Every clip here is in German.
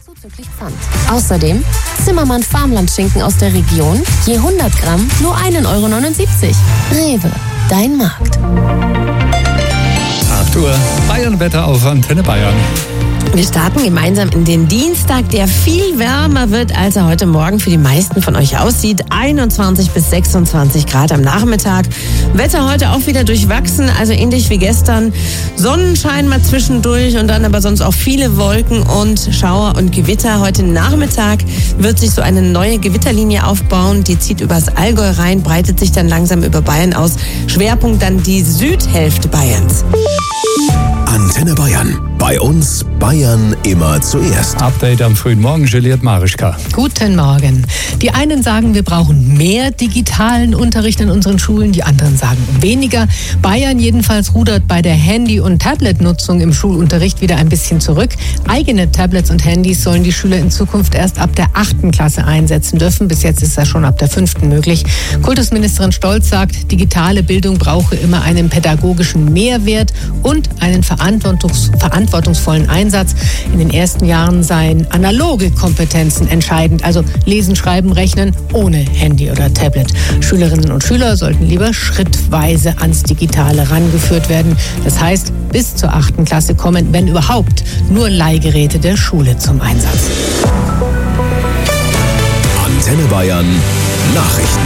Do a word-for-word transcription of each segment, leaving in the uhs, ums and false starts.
Zuzüglich Pfand. Außerdem Zimmermann Farmlandschinken aus der Region, je hundert Gramm nur ein Euro neunundsiebzig. Rewe, dein Markt. acht Uhr, Bayern-Wetter auf Antenne Bayern. Wir starten gemeinsam in den Dienstag, der viel wärmer wird, als er heute Morgen für die meisten von euch aussieht. einundzwanzig bis sechsundzwanzig Grad am Nachmittag. Wetter heute auch wieder durchwachsen, also ähnlich wie gestern. Sonnenschein mal zwischendurch und dann aber sonst auch viele Wolken und Schauer und Gewitter. Heute Nachmittag wird sich so eine neue Gewitterlinie aufbauen. Die zieht übers Allgäu rein, breitet sich dann langsam über Bayern aus. Schwerpunkt dann die Südhälfte Bayerns. Antenne Bayern. Bei uns Bayern immer zuerst. Update am frühen Morgen, Juliette Marischka. Guten Morgen. Die einen sagen, wir brauchen mehr digitalen Unterricht in unseren Schulen, die anderen sagen weniger. Bayern jedenfalls rudert bei der Handy- und Tablet-Nutzung im Schulunterricht wieder ein bisschen zurück. Eigene Tablets und Handys sollen die Schüler in Zukunft erst ab der achten Klasse einsetzen dürfen. Bis jetzt ist das schon ab der fünften möglich. Kultusministerin Stolz sagt, digitale Bildung brauche immer einen pädagogischen Mehrwert und einen verantwortungs- verantwortungsvollen Einsatz. In den ersten Jahren seien analoge Kompetenzen entscheidend, also lesen, schreiben, rechnen ohne Handy oder Tablet. Schülerinnen und Schüler sollten lieber schrittweise ans Digitale rangeführt werden. Das heißt, bis zur achten Klasse kommen, wenn überhaupt, nur Leihgeräte der Schule zum Einsatz. Antenne Bayern Nachrichten.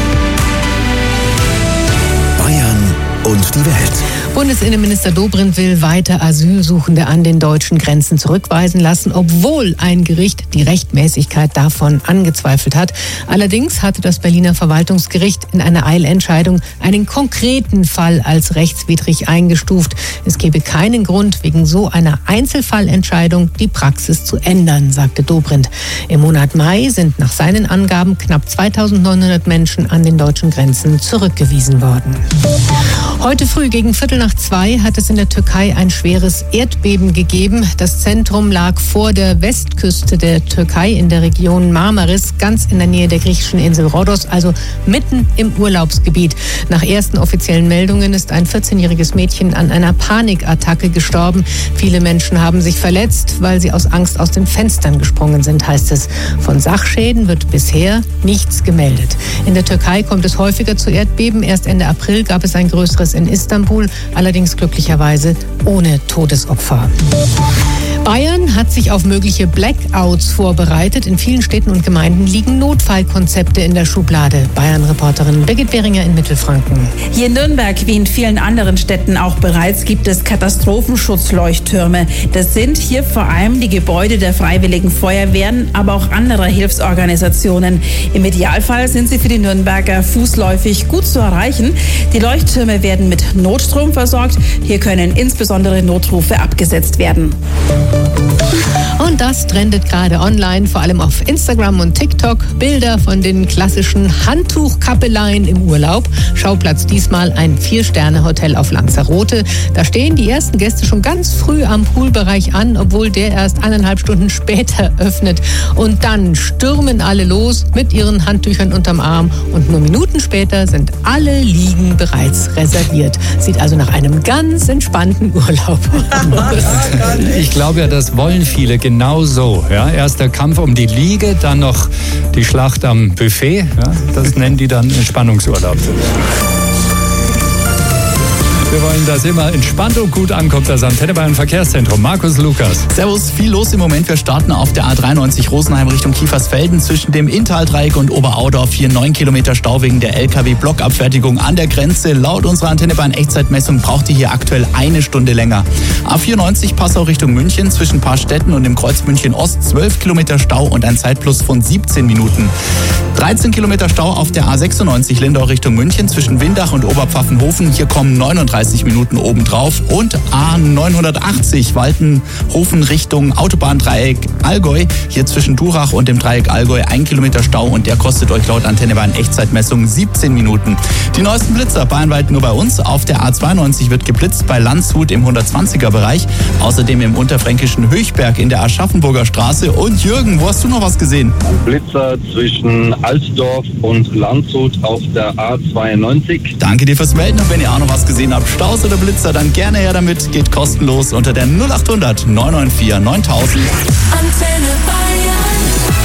Bayern und die Welt. Bundesinnenminister Dobrindt will weiter Asylsuchende an den deutschen Grenzen zurückweisen lassen, obwohl ein Gericht die Rechtmäßigkeit davon angezweifelt hat. Allerdings hatte das Berliner Verwaltungsgericht in einer Eilentscheidung einen konkreten Fall als rechtswidrig eingestuft. Es gebe keinen Grund, wegen so einer Einzelfallentscheidung die Praxis zu ändern, sagte Dobrindt. Im Monat Mai sind nach seinen Angaben knapp zweitausendneunhundert Menschen an den deutschen Grenzen zurückgewiesen worden. Heute früh gegen Viertel nach zwei hat es in der Türkei ein schweres Erdbeben gegeben. Das Zentrum lag vor der Westküste der Türkei in der Region Marmaris, ganz in der Nähe der griechischen Insel Rhodos, also mitten im Urlaubsgebiet. Nach ersten offiziellen Meldungen ist ein vierzehnjähriges Mädchen an einer Panikattacke gestorben. Viele Menschen haben sich verletzt, weil sie aus Angst aus den Fenstern gesprungen sind, heißt es. Von Sachschäden wird bisher nichts gemeldet. In der Türkei kommt es häufiger zu Erdbeben. Erst Ende April gab es ein größeres in Istanbul, allerdings glücklicherweise ohne Todesopfer. Bayern hat sich auf mögliche Blackouts vorbereitet. In vielen Städten und Gemeinden liegen Notfallkonzepte in der Schublade. Bayern-Reporterin Birgit Behringer in Mittelfranken. Hier in Nürnberg, wie in vielen anderen Städten auch bereits, gibt es Katastrophenschutzleuchttürme. Das sind hier vor allem die Gebäude der Freiwilligen Feuerwehren, aber auch anderer Hilfsorganisationen. Im Idealfall sind sie für die Nürnberger fußläufig gut zu erreichen. Die Leuchttürme werden mit Notstrom versorgt. Hier können insbesondere Notrufe abgesetzt werden. Und das trendet gerade online, vor allem auf Instagram und TikTok. Bilder von den klassischen Handtuchkappeleien im Urlaub. Schauplatz diesmal ein Vier-Sterne-Hotel auf Lanzarote. Da stehen die ersten Gäste schon ganz früh am Poolbereich an, obwohl der erst eineinhalb Stunden später öffnet. Und dann stürmen alle los mit ihren Handtüchern unterm Arm. Und nur Minuten später sind alle Liegen bereits reserviert. Sieht also nach einem ganz entspannten Urlaub aus. Ich glaube ja, das wollen viele genau so. Ja? Erst der Kampf um die Liege, dann noch die Schlacht am Buffet. Ja? Das nennen die dann Entspannungsurlaub. Wir wollen, dass immer entspannt und gut ankommt, das Antenne Bayern Verkehrszentrum. Markus Lukas. Servus, viel los im Moment. Wir starten auf der A dreiundneunzig Rosenheim Richtung Kiefersfelden zwischen dem Inntal-Dreieck und Oberaudorf. Hier neun Kilometer Stau wegen der L K W-Blockabfertigung an der Grenze. Laut unserer Antenne Bayern Echtzeitmessung braucht ihr hier aktuell eine Stunde länger. A vierundneunzig Passau Richtung München zwischen Paarstetten und dem Kreuz München Ost. zwölf Kilometer Stau und ein Zeitplus von siebzehn Minuten. dreizehn Kilometer Stau auf der A sechsundneunzig Lindau Richtung München zwischen Windach und Oberpfaffenhofen. Hier kommen neununddreißig Minuten obendrauf. Und A neunhundertachtzig Waltenhofen Richtung Autobahndreieck Allgäu. Hier zwischen Durach und dem Dreieck Allgäu ein Kilometer Stau und der kostet euch laut Antenne Bayern Echtzeitmessung siebzehn Minuten. Die neuesten Blitzer bayernweit nur bei uns. Auf der A zweiundneunzig wird geblitzt bei Landshut im hundertzwanziger Bereich. Außerdem im unterfränkischen Höchberg in der Aschaffenburger Straße. Und Jürgen, wo hast du noch was gesehen? Blitzer zwischen Altdorf und Landshut auf der A zweiundneunzig. Danke dir fürs Melden und wenn ihr auch noch was gesehen habt, Staus oder Blitzer, dann gerne her damit. Geht kostenlos unter der null achthundert neun neun vier neuntausend. Antenne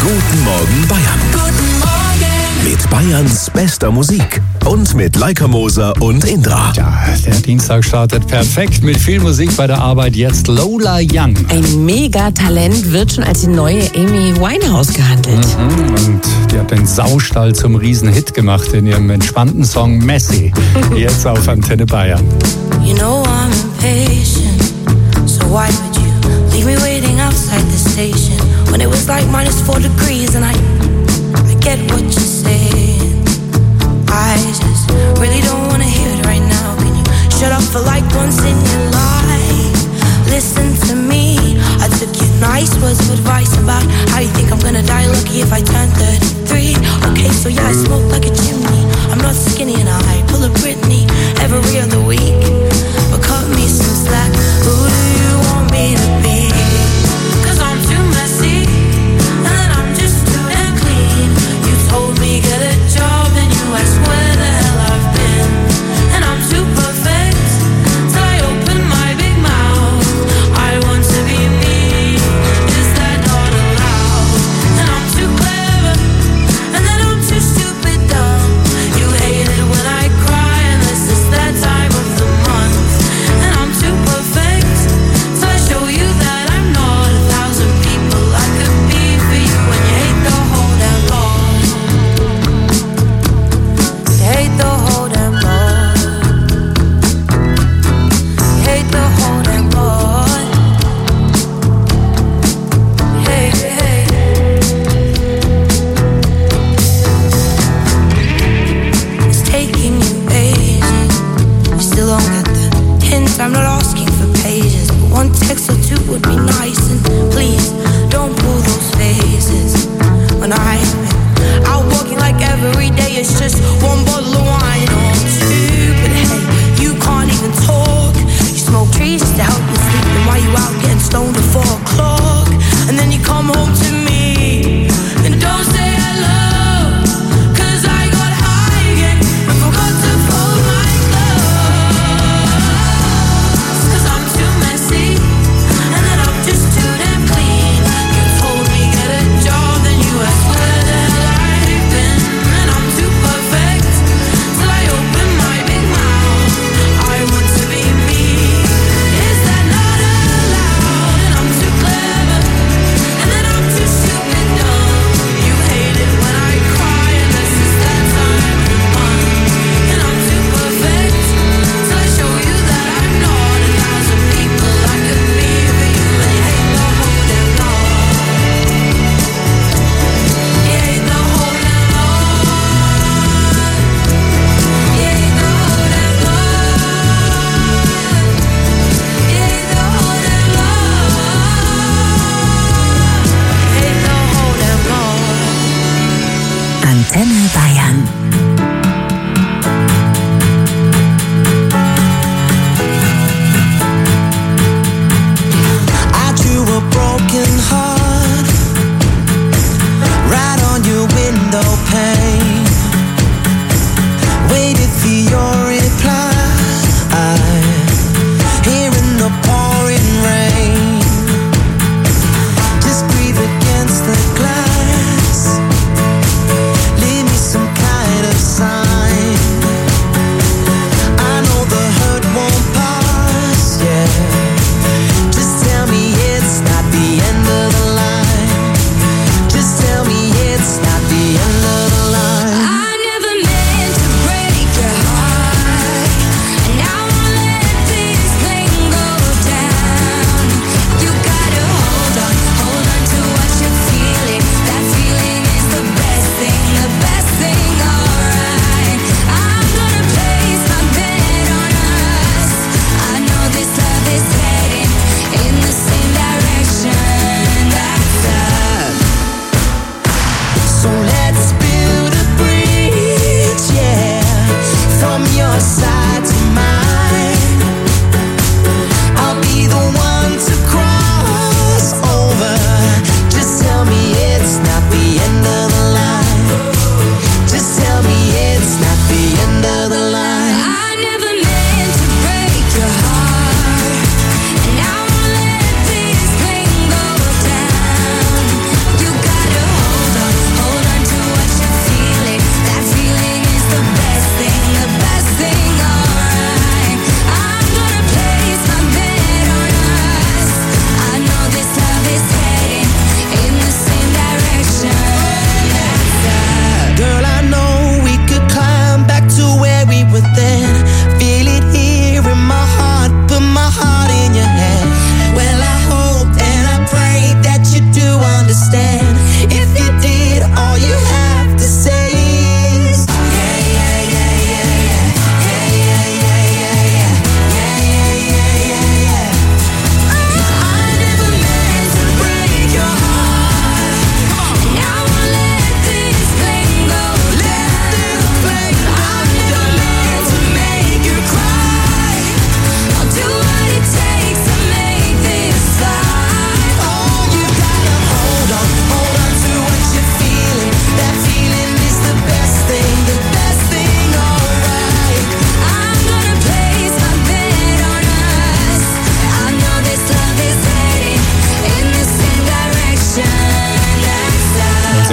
Guten Morgen Bayern. Guten Morgen. Mit Bayerns bester Musik. Und mit Leica Moser und Indra. Ja, der Dienstag startet perfekt mit viel Musik bei der Arbeit. Jetzt Lola Young. Ein Megatalent wird schon als die neue Amy Winehouse gehandelt. Mhm, und die hat den Saustall zum Riesenhit gemacht in ihrem entspannten Song Messy. Jetzt auf Antenne Bayern. You know I'm impatient, so why would you leave me waiting outside the station when it was like minus four degrees and I, I get what you're saying. I just really don't wanna hear it right now. Can you shut up for like once in your life? Listen to me. I took your nice words of advice about how you think I'm gonna die lucky if I turn thirty-three. Okay, so yeah, I smoke like a chimney. I'm not skinny and I pull a Britney every other week. But cut me some slack. Who do you want me to be? Cause I'm too messy and I'm just too damn clean. You told me get a job and you asked where the hell I've been. And I'm too perfect till I open my big mouth. I want to be me, is that not allowed? And I'm too clever and then I'm too stupid dumb.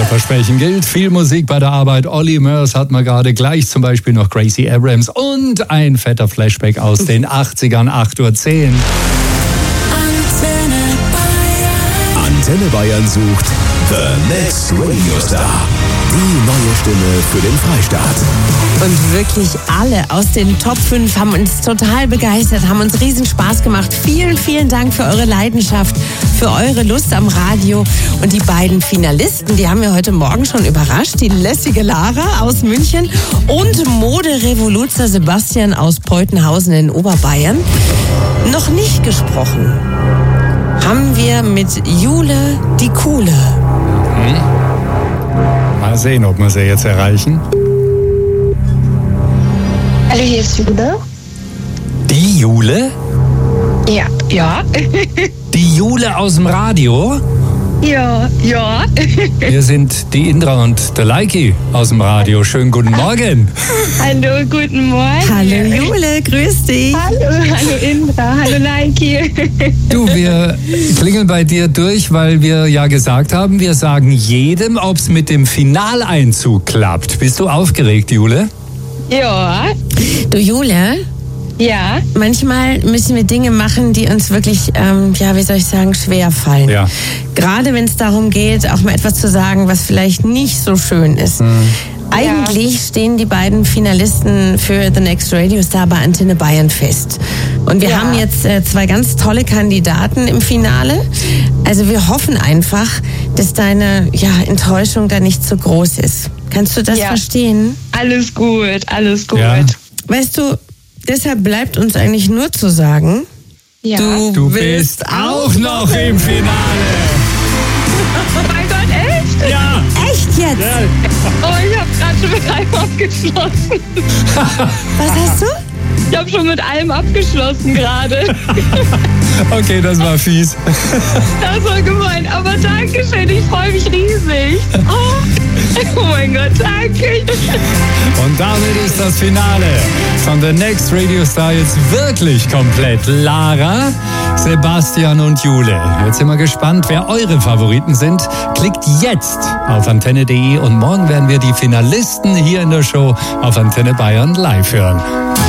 Versprechen gilt. Viel Musik bei der Arbeit. Olly Murs hat man gerade, gleich zum Beispiel noch Gracie Abrams und ein fetter Flashback aus den achtzigern, acht Uhr zehn. Antenne Bayern. Antenne Bayern sucht The Next Radio Star. Die neue Stimme für den Freistaat. Und wirklich alle aus den Top fünf haben uns total begeistert, haben uns riesen Spaß gemacht. Vielen, vielen Dank für eure Leidenschaft, für eure Lust am Radio. Und die beiden Finalisten, die haben wir heute Morgen schon überrascht. Die lässige Lara aus München und Moderevoluzer Sebastian aus Peutenhausen in Oberbayern. Noch nicht gesprochen haben wir mit Jule die Coole. Hm. Mal sehen, ob wir sie jetzt erreichen. Hallo, hier ist Jule. Die Jule? Ja, ja. Die Jule aus dem Radio? Ja, ja. Wir sind die Indra und der Leiki aus dem Radio. Schönen guten Morgen. Hallo, guten Morgen. Hallo Jule, grüß dich. Hallo, hallo Indra, hallo Leiki. Du, wir klingeln bei dir durch, weil wir ja gesagt haben, wir sagen jedem, ob es mit dem Finaleinzug klappt. Bist du aufgeregt, Jule? Ja. Du Jule? Ja. Manchmal müssen wir Dinge machen, die uns wirklich, ähm, ja, wie soll ich sagen, schwer fallen. Ja. Gerade wenn es darum geht, auch mal etwas zu sagen, was vielleicht nicht so schön ist. Mhm. Eigentlich ja. stehen die beiden Finalisten für The Next Radio Star bei Antenne Bayern fest. Und wir ja. haben jetzt äh, zwei ganz tolle Kandidaten im Finale. Also wir hoffen einfach, dass deine ja, Enttäuschung da nicht so groß ist. Kannst du das ja. verstehen? Alles gut, alles gut. Ja. Weißt du, deshalb bleibt uns eigentlich nur zu sagen, ja. du, du bist auch noch im Finale. Oh mein Gott, echt? Ja. Echt jetzt? Ja. Oh, ich habe gerade schon mit allem abgeschlossen. Was hast du? Ich habe schon mit allem abgeschlossen gerade. Okay, das war fies. Das war gemein, aber danke schön, ich freue mich riesig. Oh, oh mein Gott, danke. Und damit ist das Finale von The Next Radio Star jetzt wirklich komplett. Lara, Sebastian und Jule. Jetzt sind wir gespannt, wer eure Favoriten sind. Klickt jetzt auf antenne punkt de und morgen werden wir die Finalisten hier in der Show auf Antenne Bayern live hören.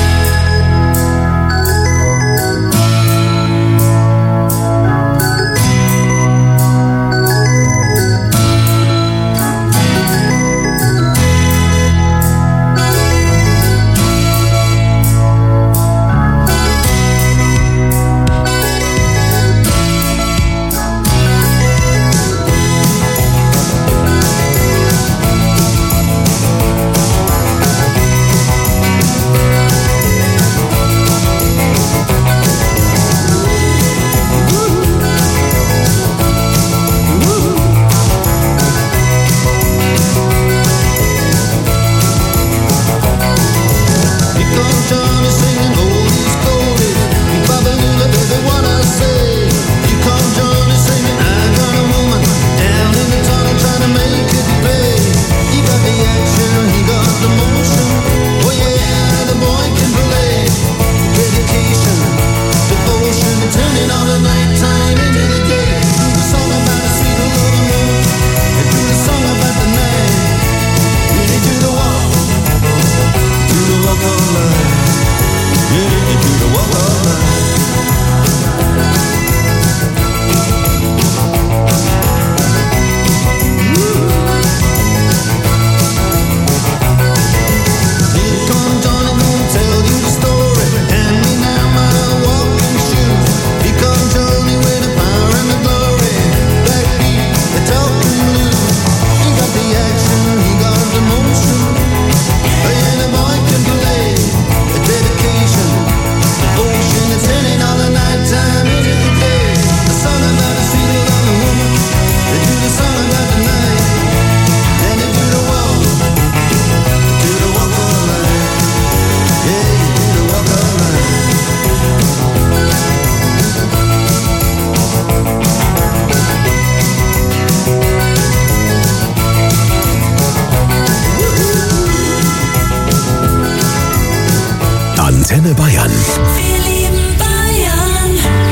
Antenne Bayern. Wir lieben Bayern.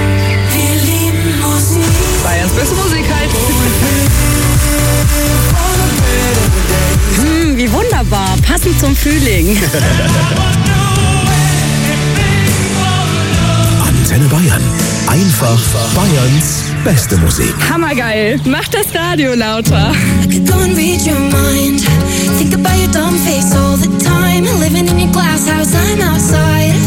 Wir lieben Musik. Bayerns beste Musik halt. passend zum Frühling. Antenne Bayern. Einfach Bayerns beste Musik. Hammergeil. Mach das Radio lauter. I could go and read your mind. Think about your dumb face all the time. Living in your glass house, I'm outside.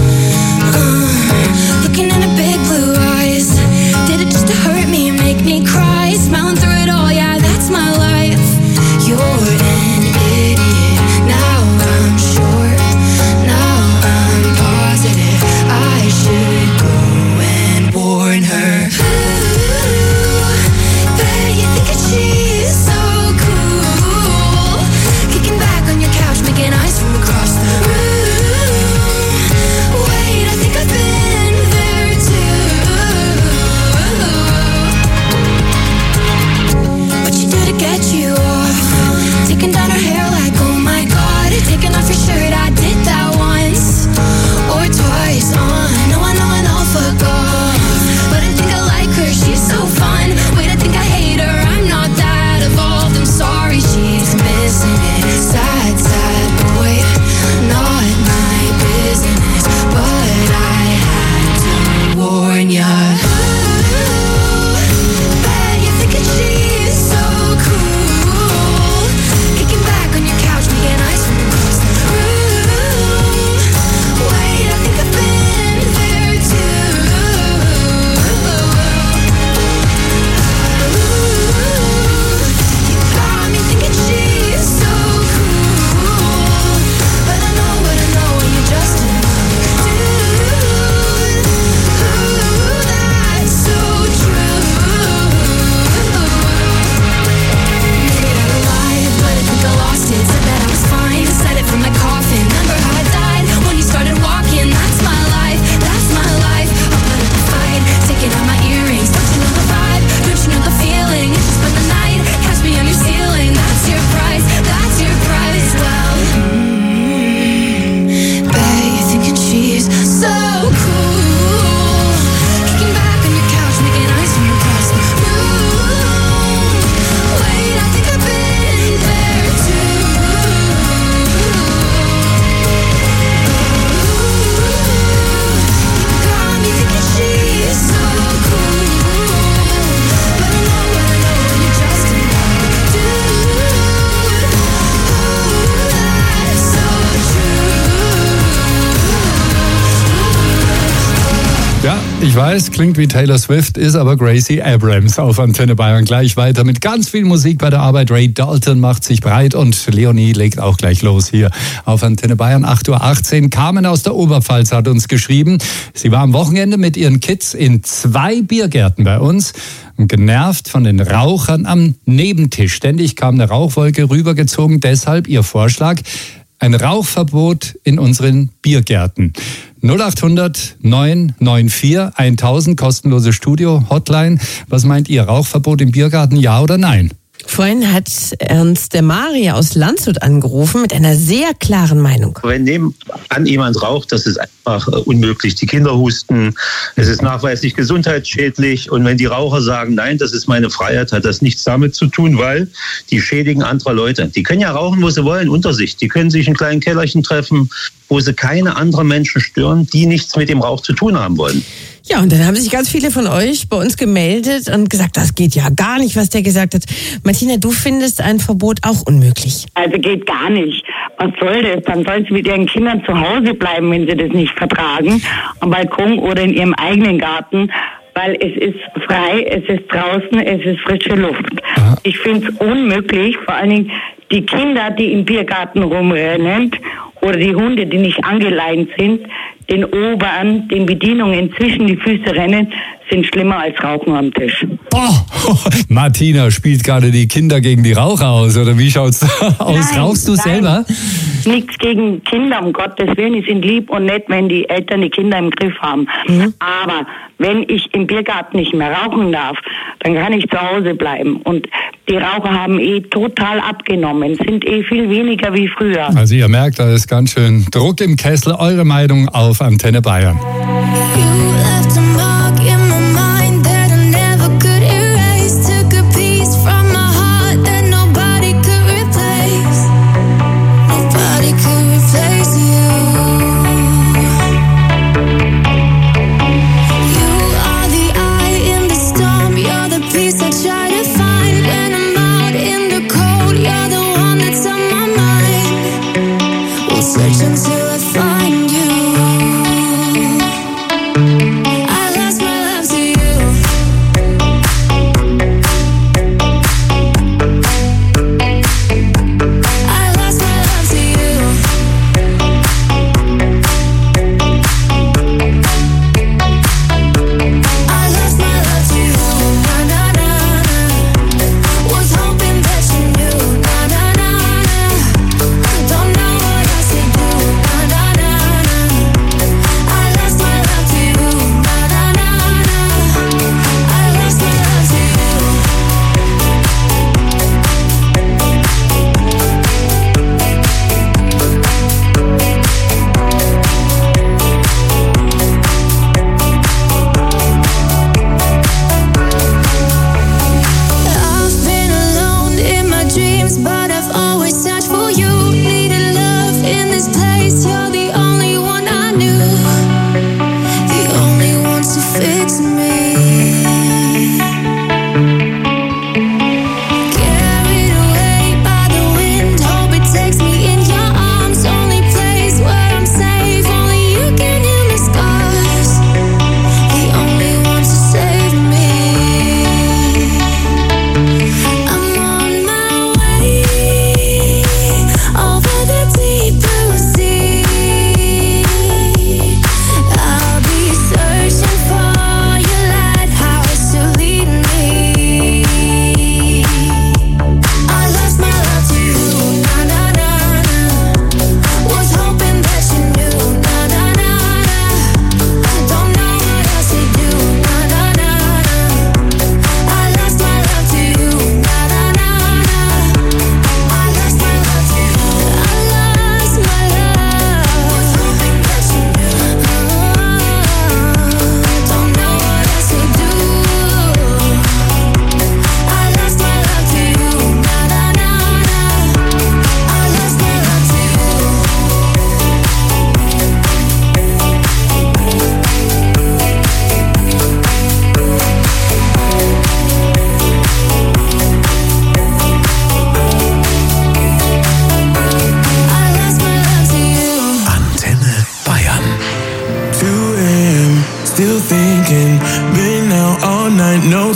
Uh, looking in her big blue eyes. Did it just to hurt me and make me cry? Smiling through it all, yeah, that's my life. You're an idiot. Now I'm sure. Now I'm positive. I should go and warn her. Ooh, bet you think that she's so cool. Kicking back on your couch, making eyes from across the room. Wait, I think I've been there too. What you do to get you off? Taking down her hair like, oh my god. Taking off your shirt, I did that once or twice. On, no, I know, I know, fuck off. But I think I like her, she's so fun. Wait, I think I hate her, I'm not that evolved. I'm sorry, she's missing it. Sad, sad boy, not my business. But I had to warn ya. Ooh, bet you're thinking she's so cool. Kicking back on your couch, making eyes from across the room. Wait, I think I've been there too. You got me thinking she's so cool. But I know what I know, and you're just another dude. Ooh, that's so true. Maybe I lied, but I think I lost it. Said that I was fine, said it from my coffin. Remember how I died when you started walking? That's my life, that's my life. I'll put up a fight, taking out my earrings. Don't you know the vibe? Don't you know the feeling? It's just been the night, catch me on your ceiling. That's your price, that's your price. Well, mm, bet you're thinking she's so cool. Kicking back on your couch, making eyes from across the room. Wait, I think I've been there too. Got me thinking she's so cool. But I know what I know, and you're just another dude. Ooh, that's so true. Ja, ich weiß, klingt wie Taylor Swift, ist aber Gracie Abrams auf Antenne Bayern. Gleich weiter mit ganz viel Musik bei der Arbeit. Ray Dalton macht sich breit und Leonie legt auch gleich los hier auf Antenne Bayern. acht Uhr achtzehn. Carmen aus der Oberpfalz hat uns geschrieben, sie war am Wochenende mit ihren Kids in zwei Biergärten bei uns und genervt von den Rauchern am Nebentisch. Ständig kam eine Rauchwolke rübergezogen, deshalb ihr Vorschlag, ein Rauchverbot in unseren Biergärten. null acht hundert neun neun vier tausend, kostenlose Studio-Hotline. Was meint ihr, Rauchverbot im Biergarten, ja oder nein? Vorhin hat uns der Mari aus Landshut angerufen mit einer sehr klaren Meinung. Wenn nebenan jemand raucht, das ist einfach unmöglich. Die Kinder husten, es ist nachweislich gesundheitsschädlich. Und wenn die Raucher sagen, nein, das ist meine Freiheit, hat das nichts damit zu tun, weil die schädigen anderer Leute. Die können ja rauchen, wo sie wollen, unter sich. Die können sich in kleinen Kellerchen treffen, wo sie keine anderen Menschen stören, die nichts mit dem Rauch zu tun haben wollen. Ja, und dann haben sich ganz viele von euch bei uns gemeldet und gesagt, das geht ja gar nicht, was der gesagt hat. Martina, du findest ein Verbot auch unmöglich. Also geht gar nicht. Was soll das? Dann sollen sie mit ihren Kindern zu Hause bleiben, wenn sie das nicht vertragen, am Balkon oder in ihrem eigenen Garten. Weil es ist frei, es ist draußen, es ist frische Luft. Aha. Ich finde es unmöglich, vor allen Dingen die Kinder, die im Biergarten rumrennen oder die Hunde, die nicht angeleint sind, den Obern, den Bedienungen zwischen die Füße rennen, sind schlimmer als Rauchen am Tisch. Oh, Martina spielt gerade die Kinder gegen die Raucher aus, oder wie schaut's aus? Nein, Rauchst du nein. selber? Nichts gegen Kinder, um Gottes Willen. Die sind lieb und nett, wenn die Eltern die Kinder im Griff haben. Mhm. Aber wenn ich im Biergarten nicht mehr rauchen darf, dann kann ich zu Hause bleiben. Und die Raucher haben eh total abgenommen, sind eh viel weniger wie früher. Also ihr merkt, da ist ganz schön Druck im Kessel. Eure Meinung auf Antenne Bayern. Nobody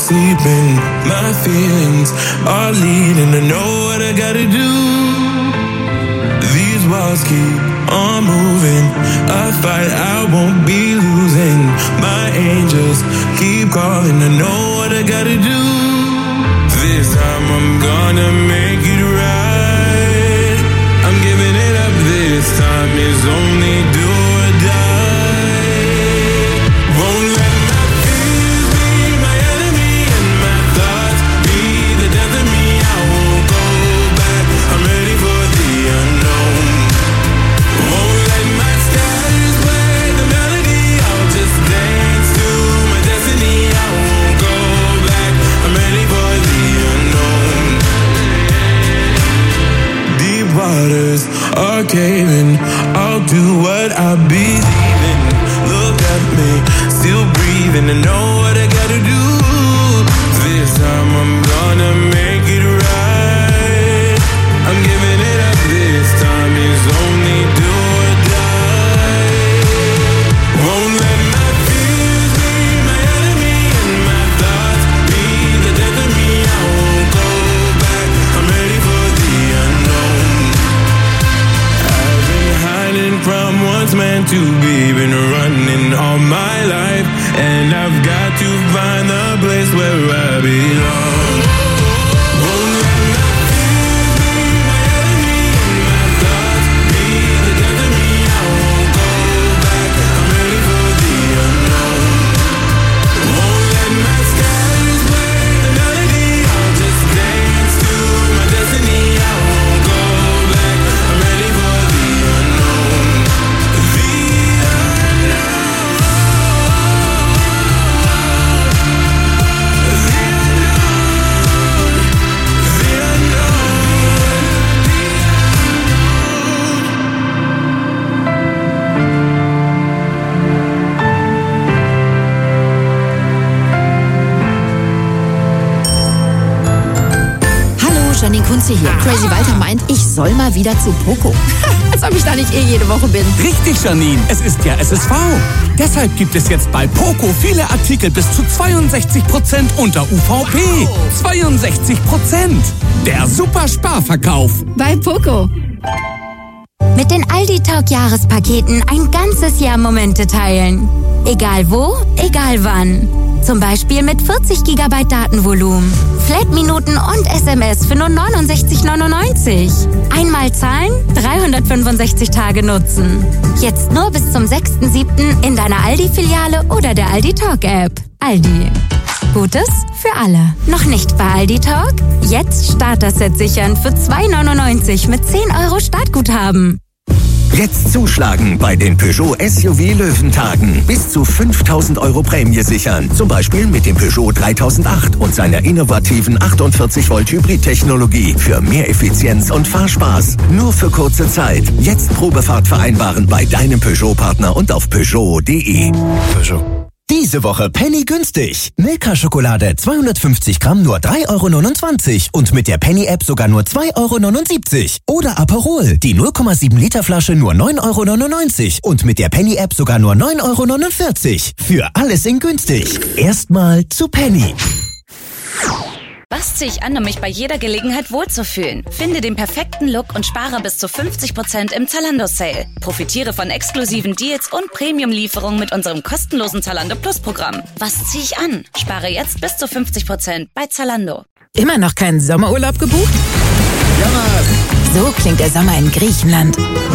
sleeping. My feelings are leading to know what I gotta do. These walls keep on moving. A fight I won't be losing. My angels keep calling to know what I gotta do. This time I'm gonna make it right. I'm giving it up this time. It's only do or die. Won't let my fears be my enemy and my thoughts be the death of me. I won't go back. I'm ready for the unknown. Won't let my scars play the melody. I'll just dance to my destiny. I won't go back. I'm ready for the unknown. Deep waters are caving. I'll do what I believe in. Look at me, still breathing and know what I gotta do. This time I'm gonna make it right. I'm giving it up this time. It's only do or die. Won't let my fears be my enemy and my thoughts be the death of me. I won't go back. I'm ready for the unknown. I've been hiding from what's meant to be. Been running all my life, and I've got to find the place where I belong. Won't let my fears be my enemy and my thoughts be the death of me. I won't go back. I'm ready for the unknown. Won't let my scars play the melody. I'll just dance to my destiny. I won't go back. I'm ready for the unknown. The Hallo, Janine Kunze hier. Crazy Walter meint, ich soll mal wieder zu Poco. Als ob ich da nicht eh jede Woche bin. Richtig, Janine. Es ist ja S S V. Deshalb gibt es jetzt bei Poco viele Artikel bis zu zweiundsechzig Prozent unter U V P. zweiundsechzig Prozent. Der super Sparverkauf. Bei Poco. Mit den Aldi Talk Jahrespaketen ein ganzes Jahr Momente teilen. Egal wo, egal wann. Zum Beispiel mit vierzig Gigabyte Datenvolumen, Flat-Minuten und S M S für nur neunundsechzig neunundneunzig. Einmal zahlen, dreihundertfünfundsechzig Tage nutzen. Jetzt nur bis zum sechsten siebten in deiner Aldi-Filiale oder der Aldi Talk App. Aldi. Gutes für alle. Noch nicht bei Aldi Talk? Jetzt Starter-Set sichern für zwei neunundneunzig mit zehn Euro Startguthaben. Jetzt zuschlagen bei den Peugeot S U V Löwentagen. Bis zu fünftausend Euro Prämie sichern. Zum Beispiel mit dem Peugeot dreitausendacht und seiner innovativen achtundvierzig Volt Hybrid-Technologie für mehr Effizienz und Fahrspaß. Nur für kurze Zeit. Jetzt Probefahrt vereinbaren bei deinem Peugeot-Partner und auf Peugeot punkt de. Peugeot. Diese Woche Penny günstig. Milka-Schokolade zweihundertfünfzig Gramm nur drei Euro neunundzwanzig und mit der Penny-App sogar nur zwei Euro neunundsiebzig. Oder Aperol, die null Komma sieben Liter Flasche nur neun Euro neunundneunzig und mit der Penny-App sogar nur neun Euro neunundvierzig. Für alles in günstig. Erstmal zu Penny. Was ziehe ich an, um mich bei jeder Gelegenheit wohlzufühlen? Finde den perfekten Look und spare bis zu fünfzig Prozent im Zalando-Sale. Profitiere von exklusiven Deals und Premium-Lieferungen mit unserem kostenlosen Zalando Plus-Programm. Was ziehe ich an? Spare jetzt bis zu fünfzig Prozent bei Zalando. Immer noch keinen Sommerurlaub gebucht? Ja, So klingt der Sommer in Griechenland.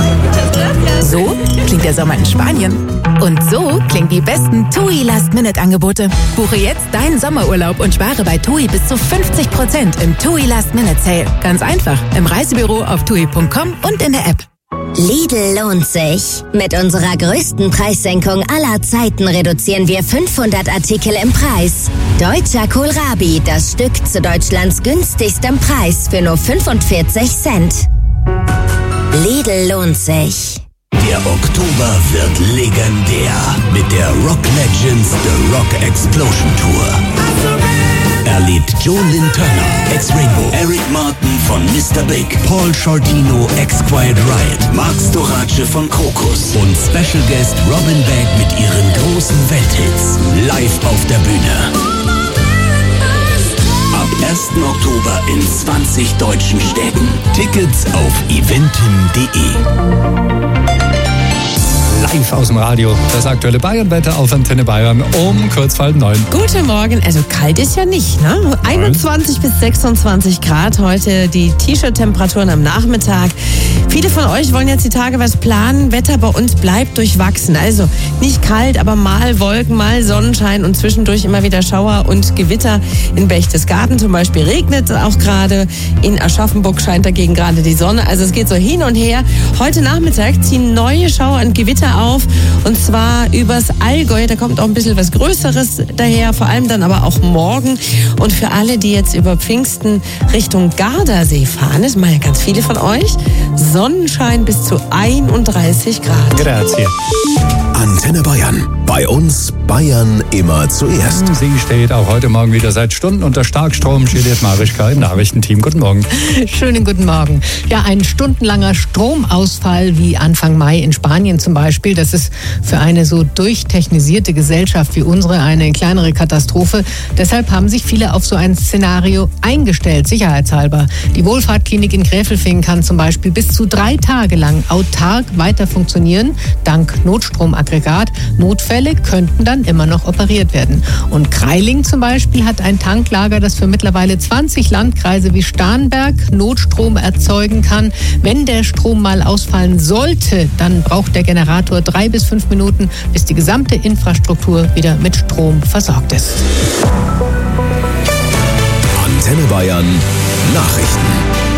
So klingt der Sommer in Spanien. Und so klingen die besten TUI Last-Minute-Angebote. Buche jetzt deinen Sommerurlaub und spare bei TUI bis zu fünfzig Prozent im TUI Last-Minute-Sale. Ganz einfach. Im Reisebüro auf tui punkt com und in der App. Lidl lohnt sich. Mit unserer größten Preissenkung aller Zeiten reduzieren wir fünfhundert Artikel im Preis. Deutscher Kohlrabi, das Stück zu Deutschlands günstigstem Preis für nur fünfundvierzig Cent. Lidl lohnt sich. Der Oktober wird legendär mit der Rock Legends The Rock Explosion Tour. Erlebt Jolyn Turner, ex-Rainbow, Eric Martin von Mister Big, Paul Shortino, ex-Quiet Riot, Mark Storace von Krokus und Special Guest Robin Beck mit ihren großen Welthits live auf der Bühne. ersten Oktober in zwanzig deutschen Städten. Tickets auf eventim punkt de. Live aus dem Radio. Das aktuelle Bayern-Wetter auf Antenne Bayern um kurz vor halb neun. Guten Morgen. Also kalt ist ja nicht, ne? einundzwanzig bis sechsundzwanzig Grad heute, die T-Shirt-Temperaturen am Nachmittag. Viele von euch wollen jetzt die Tage was planen. Wetter bei uns bleibt durchwachsen. Also nicht kalt, aber mal Wolken, mal Sonnenschein und zwischendurch immer wieder Schauer und Gewitter. In Berchtesgaden zum Beispiel regnet es auch gerade. In Aschaffenburg scheint dagegen gerade die Sonne. Also es geht so hin und her. Heute Nachmittag ziehen neue Schauer und Gewitter auf. Und zwar übers Allgäu. Da kommt auch ein bisschen was Größeres daher. Vor allem dann aber auch morgen. Und für alle, die jetzt über Pfingsten Richtung Gardasee fahren, das machen ja ganz viele von euch, Sonnenschein bis zu einunddreißig Grad. Grazie. Antenne Bayern. Bei uns Bayern immer zuerst. Sie steht auch heute Morgen wieder seit Stunden unter Starkstrom. Juliette Marischka im Nachrichtenteam. Guten Morgen. Schönen guten Morgen. Ja, ein stundenlanger Stromausfall wie Anfang Mai in Spanien zum Beispiel. Das ist für eine so durchtechnisierte Gesellschaft wie unsere eine kleinere Katastrophe. Deshalb haben sich viele auf so ein Szenario eingestellt, sicherheitshalber. Die Wohlfahrtklinik in Gräfelfingen kann zum Beispiel bis zu drei Tage lang autark weiter funktionieren, dank Notstromaggregat. Notfälle könnten dann immer noch operiert werden. Und Kreiling zum Beispiel hat ein Tanklager, das für mittlerweile zwanzig Landkreise wie Starnberg Notstrom erzeugen kann. Wenn der Strom mal ausfallen sollte, dann braucht der Generator drei bis fünf Minuten, bis die gesamte Infrastruktur wieder mit Strom versorgt ist. Antenne Bayern Nachrichten.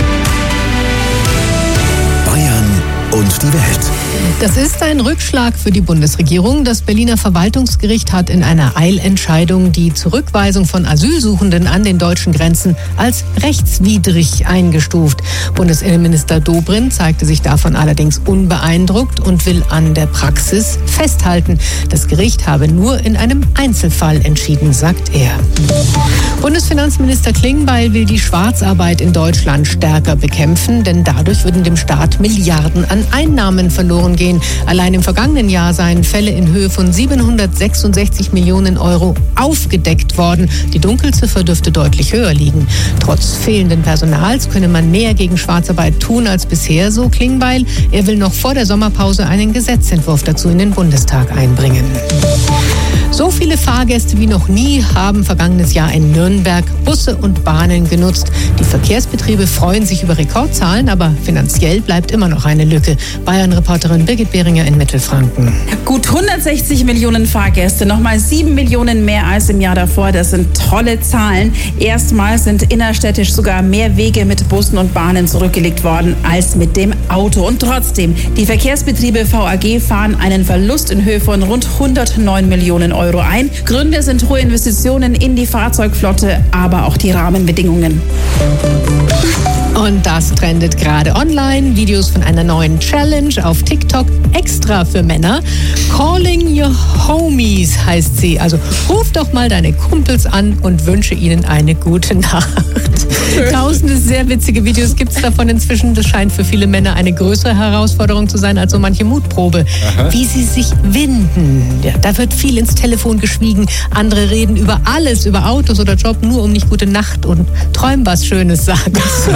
Bayern und die Welt. Das ist ein Rückschlag für die Bundesregierung. Das Berliner Verwaltungsgericht hat in einer Eilentscheidung die Zurückweisung von Asylsuchenden an den deutschen Grenzen als rechtswidrig eingestuft. Bundesinnenminister Dobrindt zeigte sich davon allerdings unbeeindruckt und will an der Praxis festhalten. Das Gericht habe nur in einem Einzelfall entschieden, sagt er. Bundesfinanzminister Klingbeil will die Schwarzarbeit in Deutschland stärker bekämpfen, denn dadurch würden dem Staat Milliarden an Einnahmen verloren gehen. Allein im vergangenen Jahr seien Fälle in Höhe von siebenhundertsechsundsechzig Millionen Euro aufgedeckt worden. Die Dunkelziffer dürfte deutlich höher liegen. Trotz fehlenden Personals könne man mehr gegen Schwarzarbeit tun als bisher, so Klingbeil. Er will noch vor der Sommerpause einen Gesetzentwurf dazu in den Bundestag einbringen. So viele Fahrgäste wie noch nie haben vergangenes Jahr in Nürnberg Busse und Bahnen genutzt. Die Verkehrsbetriebe freuen sich über Rekordzahlen, aber finanziell bleibt immer noch eine Lücke. Bayern-Reporterin Birgit Behringer in Mittelfranken. Gut hundertsechzig Millionen Fahrgäste, nochmal sieben Millionen mehr als im Jahr davor. Das sind tolle Zahlen. Erstmals sind innerstädtisch sogar mehr Wege mit Bussen und Bahnen zurückgelegt worden als mit dem Auto. Und trotzdem, die Verkehrsbetriebe V A G fahren einen Verlust in Höhe von rund hundertneun Millionen Euro ein. Gründe sind hohe Investitionen in die Fahrzeugflotte, aber auch die Rahmenbedingungen. Und das trendet gerade online. Videos von einer neuen Challenge auf TikTok extra für Männer. Calling your homies heißt sie. Also ruf doch mal deine Kumpels an und wünsche ihnen eine gute Nacht. Tausende sehr witzige Videos gibt es davon inzwischen. Das scheint für viele Männer eine größere Herausforderung zu sein als so manche Mutprobe. Aha. Wie sie sich winden. Ja, da wird viel ins Telefon geschwiegen. Andere reden über alles, über Autos oder Job, nur um nicht gute Nacht und träum was Schönes sagen.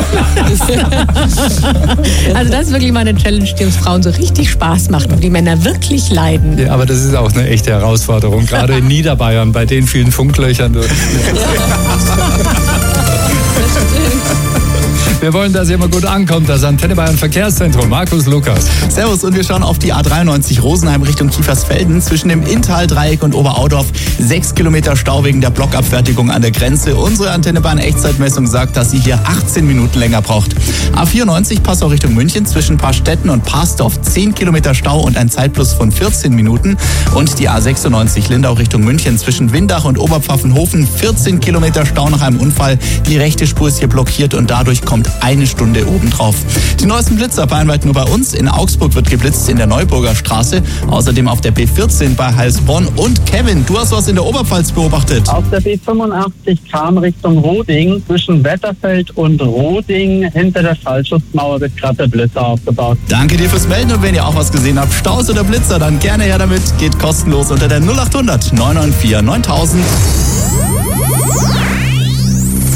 Also das ist wirklich mal eine Challenge, die uns Frauen so richtig Spaß macht und die Männer wirklich leiden. Ja, aber das ist auch eine echte Herausforderung, gerade in Niederbayern, bei den vielen Funklöchern. Ja. Wir wollen, dass ihr immer gut ankommt. Das Antenne Bayern Verkehrszentrum. Markus Lukas. Servus, und wir schauen auf die A dreiundneunzig Rosenheim Richtung Kiefersfelden. Zwischen dem Inntal-Dreieck und Oberaudorf sechs Kilometer Stau wegen der Blockabfertigung an der Grenze. Unsere Antenne Bayern Echtzeitmessung sagt, dass sie hier achtzehn Minuten länger braucht. A vierundneunzig Passau Richtung München. Zwischen Paarstetten und Parsdorf zehn Kilometer Stau und ein Zeitplus von vierzehn Minuten. Und die A sechsundneunzig Lindau Richtung München. Zwischen Windach und Oberpfaffenhofen vierzehn Kilometer Stau nach einem Unfall. Die rechte Spur ist hier blockiert und dadurch kommt eine Stunde obendrauf. Die neuesten Blitzer bayernweit nur bei uns. In Augsburg wird geblitzt in der Neuburger Straße. Außerdem auf der B vierzehn bei Heilsbronn. Und Kevin, du hast was in der Oberpfalz beobachtet. Auf der B fünfundachtzig kam Richtung Roding. Zwischen Wetterfeld und Roding hinter der Schallschutzmauer wird gerade der Blitzer aufgebaut. Danke dir fürs Melden, und wenn ihr auch was gesehen habt, Staus oder Blitzer, dann gerne her damit. Geht kostenlos unter der null acht hundert neun neun vier neuntausend.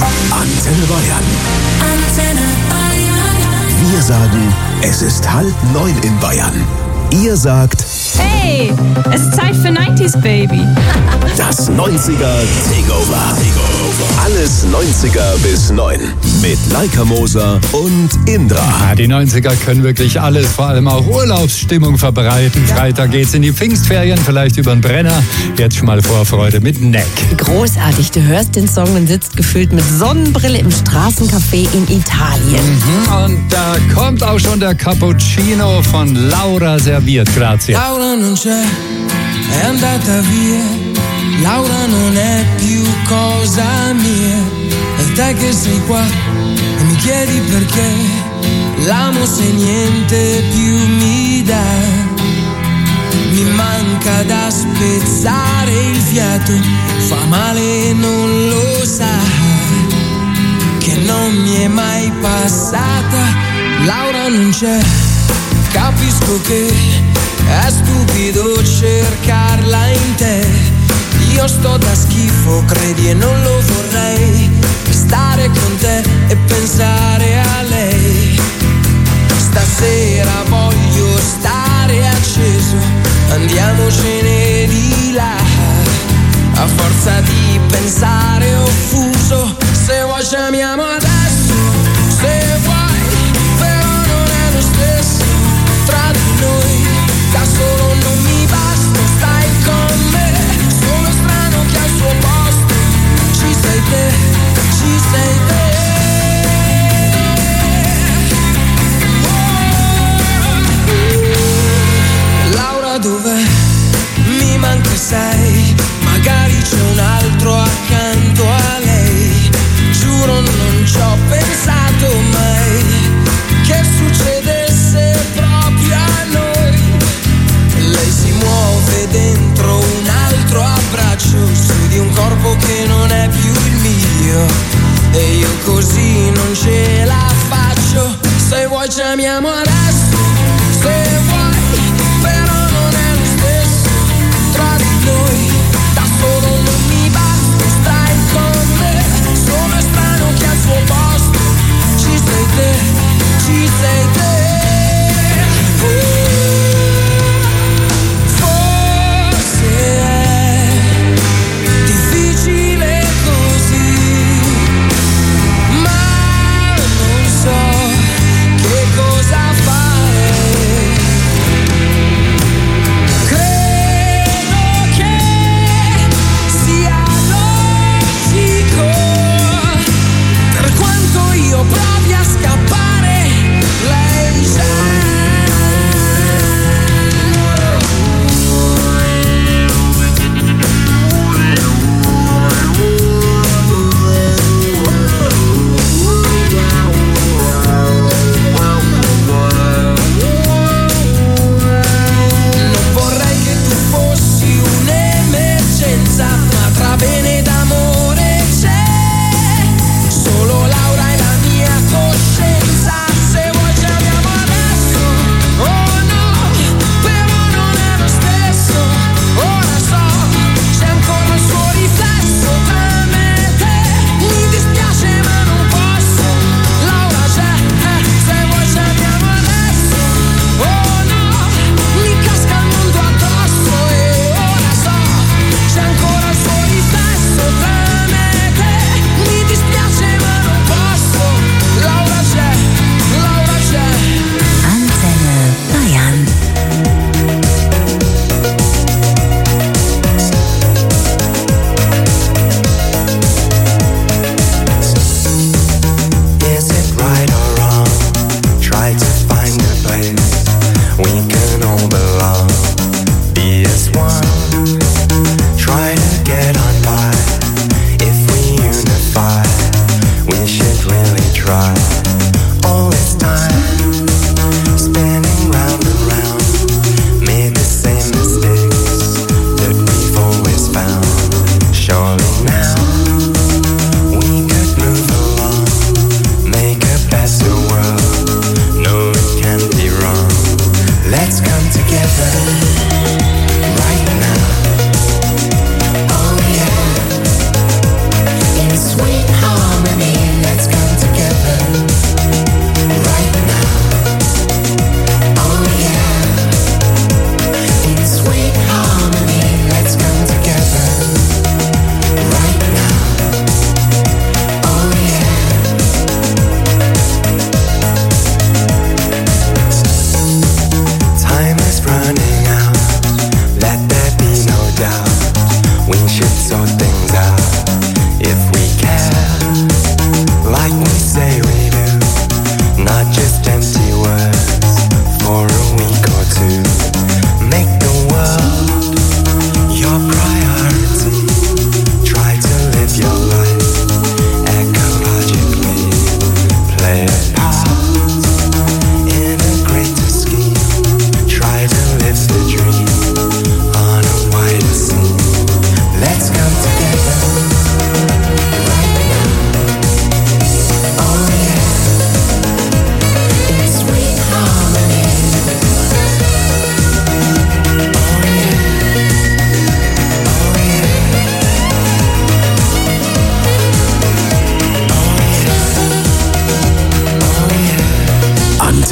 Antenne Bayern. Antenne Bayern. Wir sagen, es ist halb neun in Bayern. Ihr sagt... Hey, es ist Zeit für neunziger Baby. Das neunziger Takeover. Alles neunziger bis neun. Mit Laika Moser und Indra. Ja, die neunziger können wirklich alles, vor allem auch Urlaubsstimmung verbreiten. Freitag geht's in die Pfingstferien, vielleicht über den Brenner. Jetzt schon mal Vorfreude mit Neck. Großartig, du hörst den Song und sitzt gefühlt mit Sonnenbrille im Straßencafé in Italien. Mhm, und da kommt auch schon der Cappuccino von Laura serviert. Grazie. Laura non c'è, è andata via. Laura non è più cosa mia. E te che sei qua e mi chiedi perché. L'amo se niente più mi dà. Mi manca da spezzare il fiato. Fa male e non lo sa. Che non mi è mai passata. Laura non c'è. Capisco che è stupido cercarla in te. Io sto da schifo, credi, e non lo vorrei. Stare con te e pensare a lei. Stasera voglio stare acceso. Andiamocene di là. A forza di pensare offuso. Se vuoi ci amiamo adesso. Se vuoi, però non è lo stesso. Tra di noi, da solo non mi basta, stai con me. Sono strano che al suo posto ci sei te, ci sei te. Oh, Laura dov'è? Mi manca sei, magari c'è un altro accanto a lei. Giuro non ci ho pensato mai che succedesse proprio a noi. Lei si muove dentro un altro abbraccio su di un corpo che non è più il mio. E io così non ce la faccio. Se vuoi ci amiamo adesso. Se vuoi, però non è lo stesso. Tra di noi, da solo non mi basta. Stai con me. Sono strano che al suo posto ci sei te, ci sei te. Provi a scappare, lei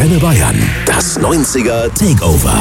Antenne Bayern. Das neunziger Takeover.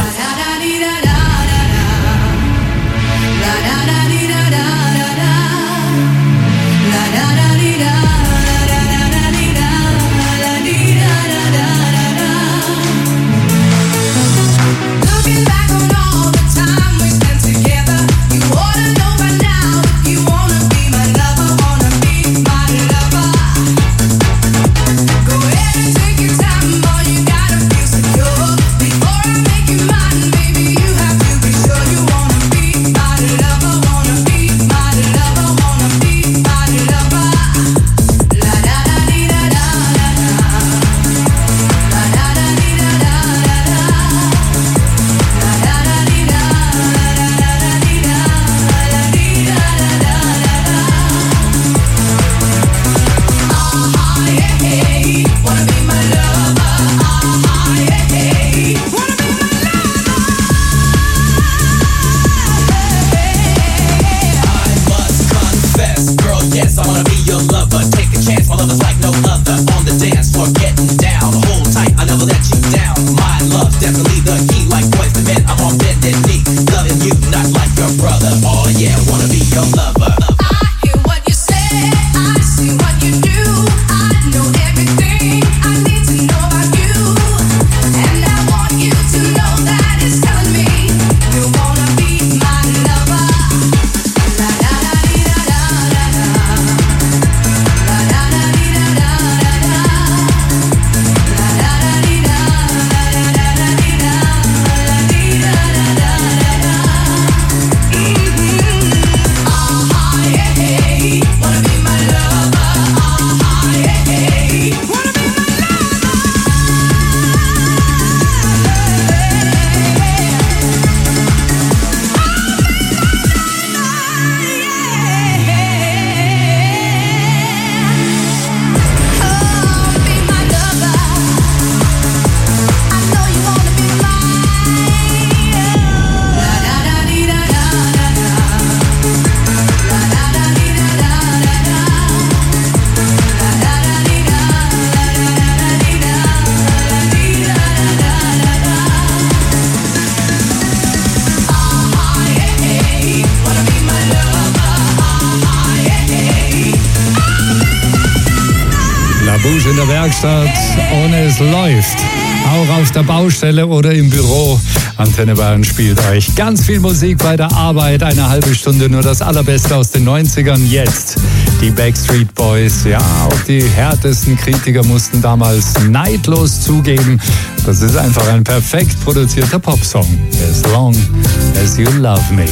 In der Werkstatt und es läuft. Auch auf der Baustelle oder im Büro. Antenne Bayern spielt euch ganz viel Musik bei der Arbeit. Eine halbe Stunde nur das Allerbeste aus den neunzigern. Jetzt die Backstreet Boys. Ja, auch die härtesten Kritiker mussten damals neidlos zugeben, das ist einfach ein perfekt produzierter Popsong. As long as you love me.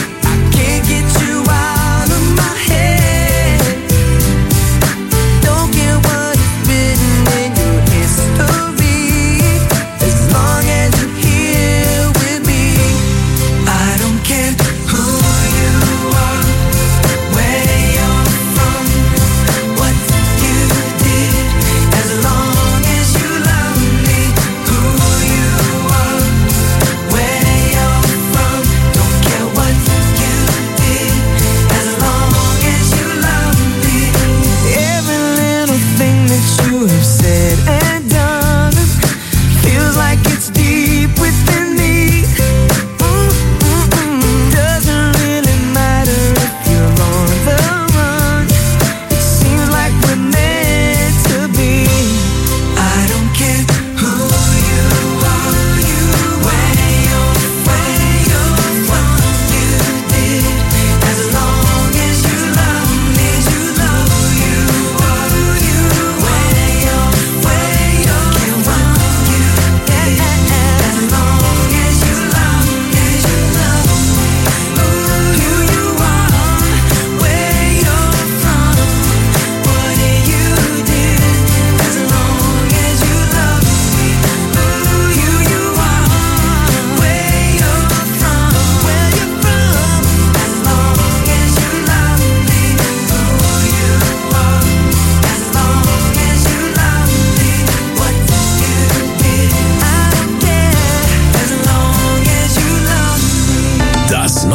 Don't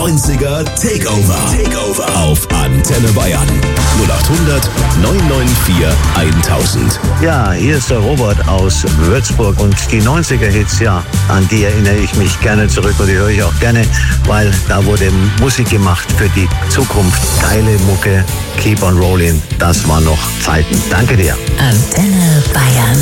neunziger Takeover. Takeover auf Antenne Bayern. null acht hundert neun neun vier tausend. Ja, hier ist der Robert aus Würzburg und die neunziger-Hits, ja, an die erinnere ich mich gerne zurück und die höre ich auch gerne, weil da wurde Musik gemacht für die Zukunft. Geile Mucke, keep on rolling, das waren noch Zeiten. Danke dir. Antenne Bayern.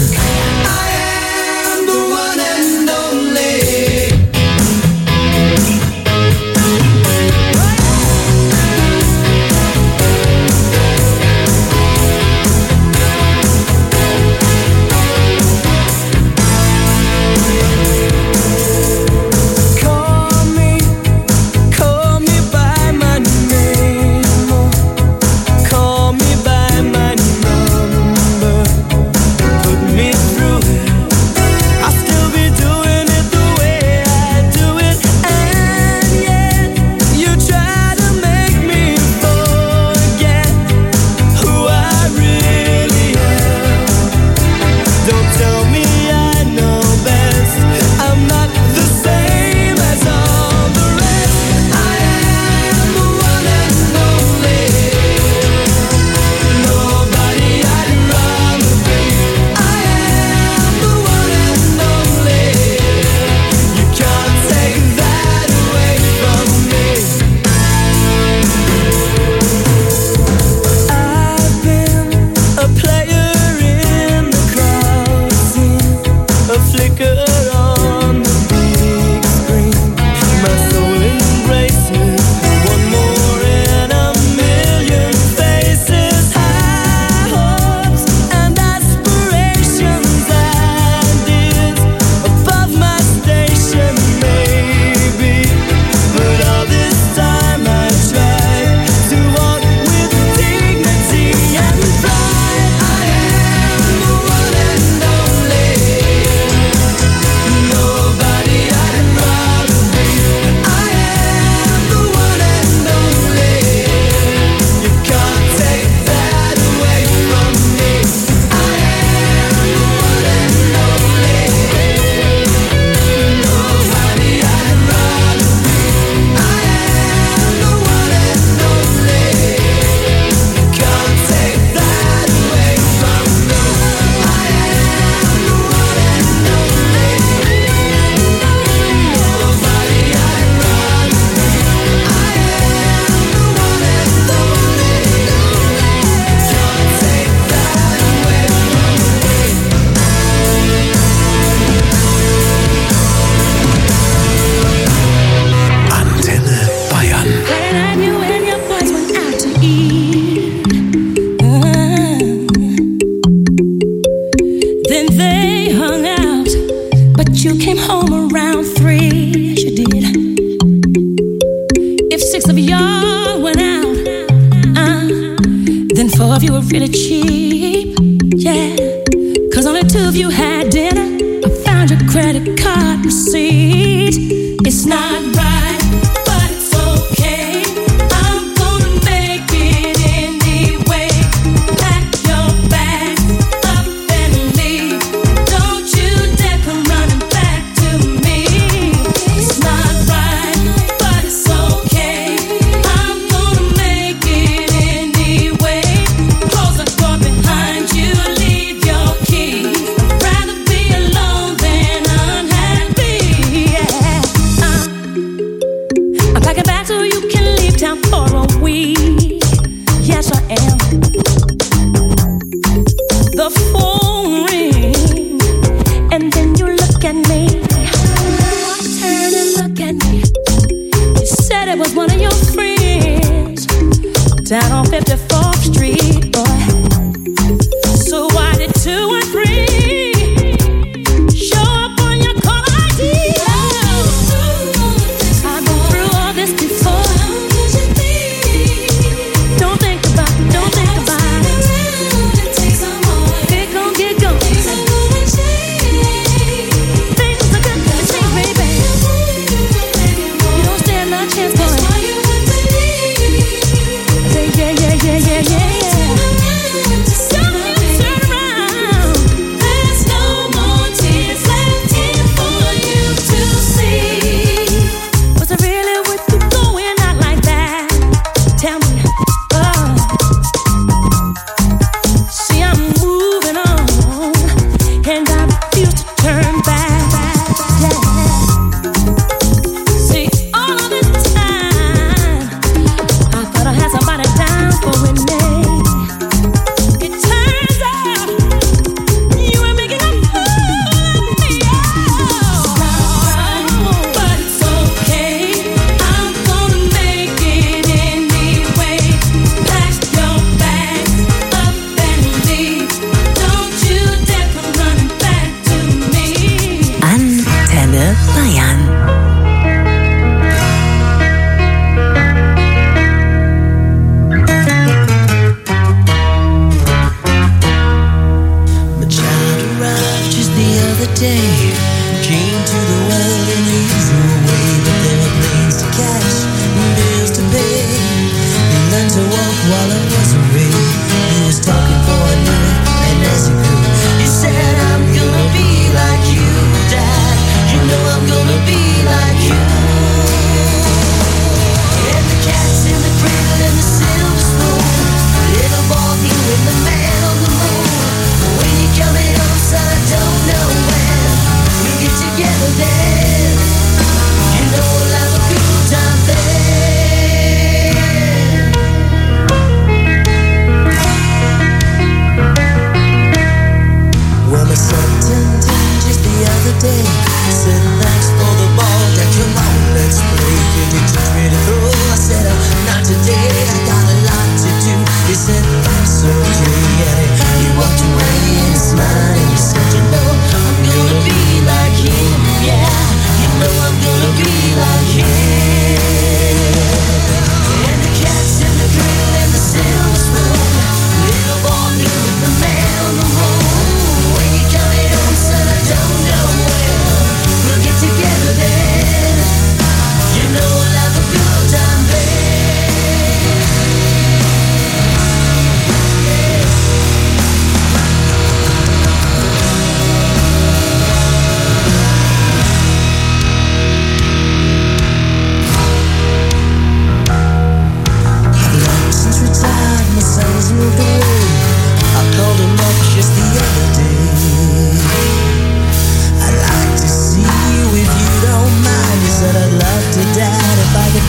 Yeah, yeah,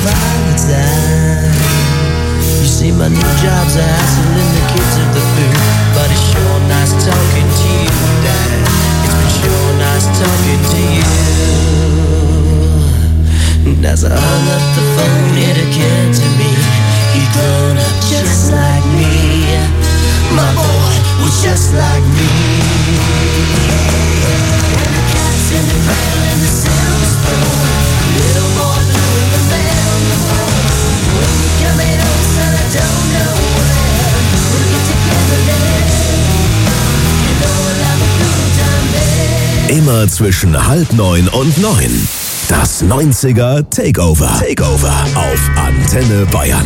find the time. You see, my new job's a hassle and the kids are the food, but it's sure nice talking to you, Dad. It's been sure nice talking to you. And as I hung up the phone, it occurred to me, he'd grown up just like me. My boy was just like me. And the cat's in the cradle and the silver spoon, little boy blue in the velvet room. When you coming home, son, I don't know when. We'll get together then. You know we'll have a good time then. Immer zwischen halb neun und neun. Das neunziger Takeover. Takeover auf Antenne Bayern.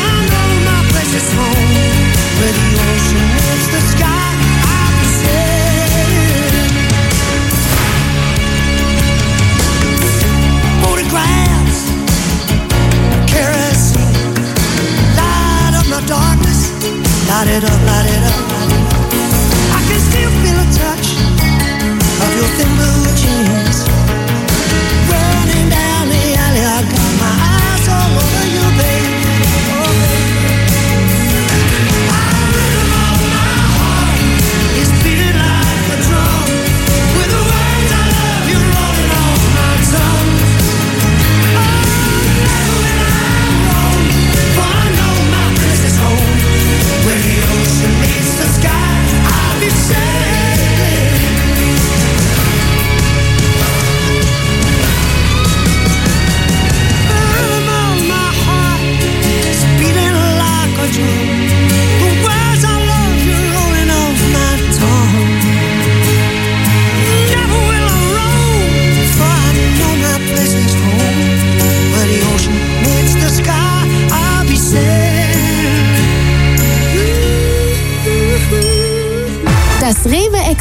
Where the ocean meets the sky, I'll be safe.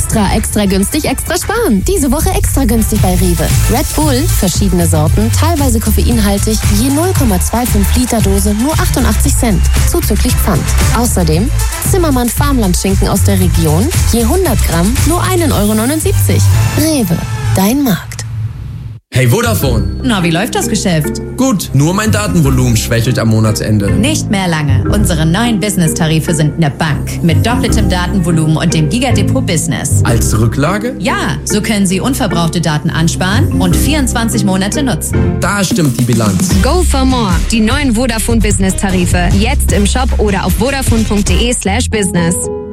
Extra, extra günstig, extra sparen. Diese Woche extra günstig bei Rewe. Red Bull, verschiedene Sorten, teilweise koffeinhaltig, je null Komma fünfundzwanzig Liter Dose, nur achtundachtzig Cent, zuzüglich Pfand. Außerdem Zimmermann Farmlandschinken aus der Region, je hundert Gramm, nur ein Euro neunundsiebzig. Rewe, dein Markt. Hey Vodafone. Na, wie läuft das Geschäft? Gut, nur mein Datenvolumen schwächelt am Monatsende. Nicht mehr lange. Unsere neuen Business-Tarife sind eine Bank. Mit doppeltem Datenvolumen und dem Gigadepot Business. Als Rücklage? Ja, so können Sie unverbrauchte Daten ansparen und vierundzwanzig Monate nutzen. Da stimmt die Bilanz. Go for more. Die neuen Vodafone Business-Tarife. Jetzt im Shop oder auf vodafone.de slash business.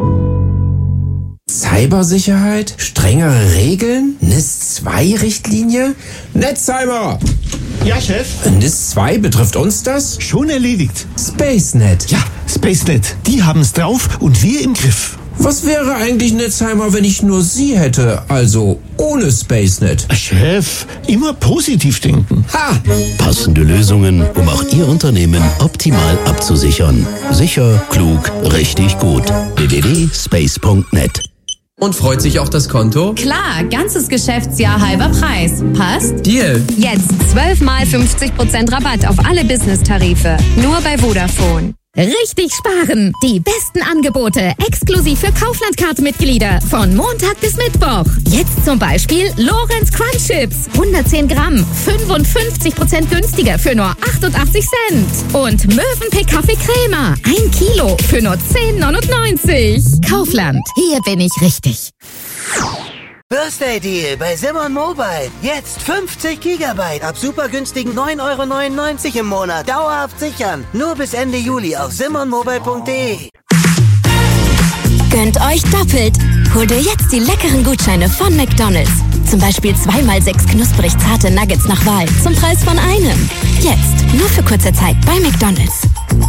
Cybersicherheit? Strengere Regeln? N I S zwei Richtlinie? Netzheimer! Ja, Chef? N I S zwei betrifft uns das? Schon erledigt. SpaceNet. Ja, SpaceNet. Die haben's drauf und wir im Griff. Was wäre eigentlich, Netzheimer, wenn ich nur Sie hätte? Also ohne SpaceNet. Chef, immer positiv denken. Ha! Passende Lösungen, um auch Ihr Unternehmen optimal abzusichern. Sicher, klug, richtig gut. w w w punkt space punkt net. Und freut sich auch das Konto? Klar, ganzes Geschäftsjahr halber Preis. Passt? Deal. Jetzt zwölf mal fünfzig Prozent Rabatt auf alle Business-Tarife. Nur bei Vodafone. Richtig sparen! Die besten Angebote exklusiv für Kaufland-Card-Mitglieder von Montag bis Mittwoch. Jetzt zum Beispiel Lorenz Crunch Chips, hundertzehn Gramm, fünfundfünfzig Prozent günstiger für nur achtundachtzig Cent. Und Mövenpick Kaffee Crema, ein Kilo für nur zehn neunundneunzig. Kaufland, hier bin ich richtig. Birthday Deal bei Simon Mobile. Jetzt fünfzig Gigabyte ab super günstigen neun Euro neunundneunzig im Monat. Dauerhaft sichern. Nur bis Ende Juli auf simon mobile punkt de. Gönnt euch doppelt. Holt ihr jetzt die leckeren Gutscheine von McDonald's. Zum Beispiel zwei mal sechs knusprig zarte Nuggets nach Wahl zum Preis von einem. Jetzt, nur für kurze Zeit bei McDonald's.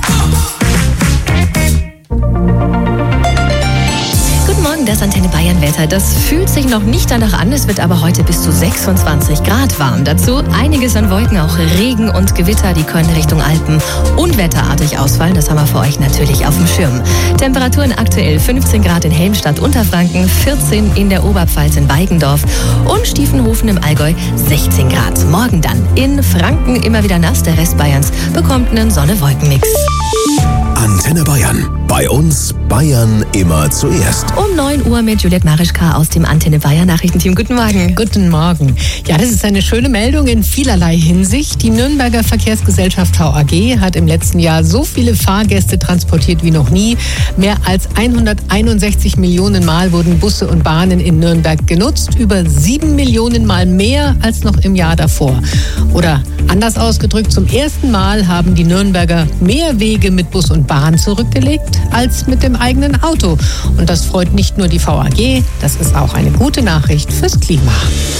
Guten Morgen, das Antenne Bayern Wetter. Das fühlt sich noch nicht danach an, es wird aber heute bis zu sechsundzwanzig Grad warm. Dazu einiges an Wolken, auch Regen und Gewitter, die können Richtung Alpen unwetterartig ausfallen. Das haben wir für euch natürlich auf dem Schirm. Temperaturen aktuell fünfzehn Grad in Helmstadt, Unterfranken, vierzehn in der Oberpfalz in Weigendorf und Stiefenhofen im Allgäu sechzehn Grad. Morgen dann in Franken immer wieder nass, der Rest Bayerns bekommt einen Sonne-Wolken-Mix. Antenne Bayern. Bei uns Bayern immer zuerst. Um neun Uhr mit Juliette Marischka aus dem Antenne Bayern Nachrichtenteam. Guten Morgen. Guten Morgen. Ja, das ist eine schöne Meldung in vielerlei Hinsicht. Die Nürnberger Verkehrsgesellschaft V A G hat im letzten Jahr so viele Fahrgäste transportiert wie noch nie. Mehr als hunderteinundsechzig Millionen Mal wurden Busse und Bahnen in Nürnberg genutzt. Über sieben Millionen Mal mehr als noch im Jahr davor. Oder anders ausgedrückt, zum ersten Mal haben die Nürnberger mehr Wege mit Bus und Bahn zurückgelegt als mit dem eigenen Auto. Und das freut nicht nur die V A G, das ist auch eine gute Nachricht fürs Klima.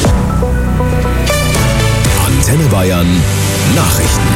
Antenne Bayern Nachrichten.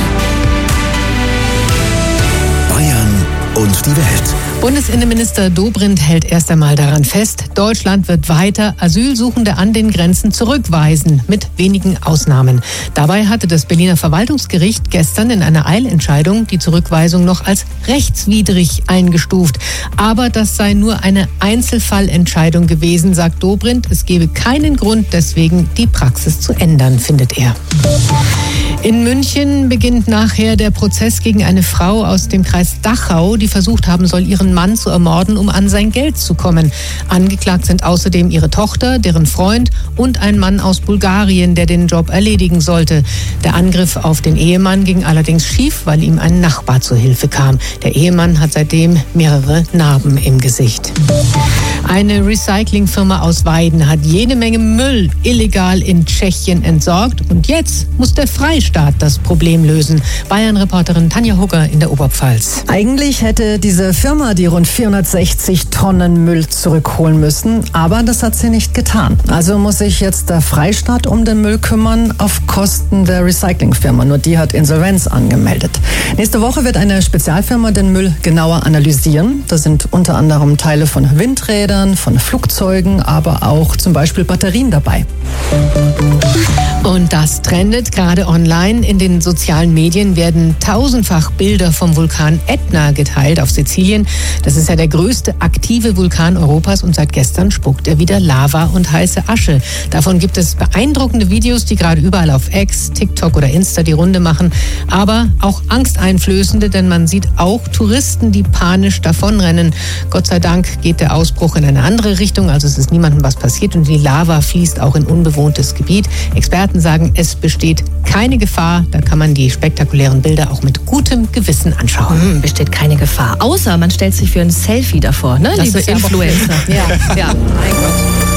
Bayern und die Welt. Bundesinnenminister Dobrindt hält erst einmal daran fest, Deutschland wird weiter Asylsuchende an den Grenzen zurückweisen, mit wenigen Ausnahmen. Dabei hatte das Berliner Verwaltungsgericht gestern in einer Eilentscheidung die Zurückweisung noch als rechtswidrig eingestuft. Aber das sei nur eine Einzelfallentscheidung gewesen, sagt Dobrindt. Es gebe keinen Grund, deswegen die Praxis zu ändern, findet er. In München beginnt nachher der Prozess gegen eine Frau aus dem Kreis Dachau, die versucht haben soll, ihren Mann zu ermorden, um an sein Geld zu kommen. Angeklagt sind außerdem ihre Tochter, deren Freund und ein Mann aus Bulgarien, der den Job erledigen sollte. Der Angriff auf den Ehemann ging allerdings schief, weil ihm ein Nachbar zu Hilfe kam. Der Ehemann hat seitdem mehrere Narben im Gesicht. Eine Recyclingfirma aus Weiden hat jede Menge Müll illegal in Tschechien entsorgt und jetzt muss der Freistaat das Problem lösen. Bayern-Reporterin Tanja Hugger in der Oberpfalz. Eigentlich hätte diese Firma die rund vierhundertsechzig Tonnen Müll zurückholen müssen, aber das hat sie nicht getan. Also muss sich jetzt der Freistaat um den Müll kümmern auf Kosten der Recyclingfirma. Nur die hat Insolvenz angemeldet. Nächste Woche wird eine Spezialfirma den Müll genauer analysieren. Da sind unter anderem Teile von Windrädern, Fahrrädern, von Flugzeugen, aber auch zum Beispiel Batterien dabei. Und das trendet gerade online. In den sozialen Medien werden tausendfach Bilder vom Vulkan Ätna geteilt auf Sizilien. Das ist ja der größte aktive Vulkan Europas und seit gestern spuckt er wieder Lava und heiße Asche. Davon gibt es beeindruckende Videos, die gerade überall auf X, TikTok oder Insta die Runde machen. Aber auch angsteinflößende, denn man sieht auch Touristen, die panisch davonrennen. Gott sei Dank geht der Ausbruch in eine andere Richtung, also es ist niemandem was passiert und die Lava fließt auch in unbewohntes Gebiet. Experten sagen, es besteht keine Gefahr. Da kann man die spektakulären Bilder auch mit gutem Gewissen anschauen. Hm, besteht keine Gefahr. Außer man stellt sich für ein Selfie davor, ne, Das liebe ist ja aber Influencer. Ja. ja, mein Gott.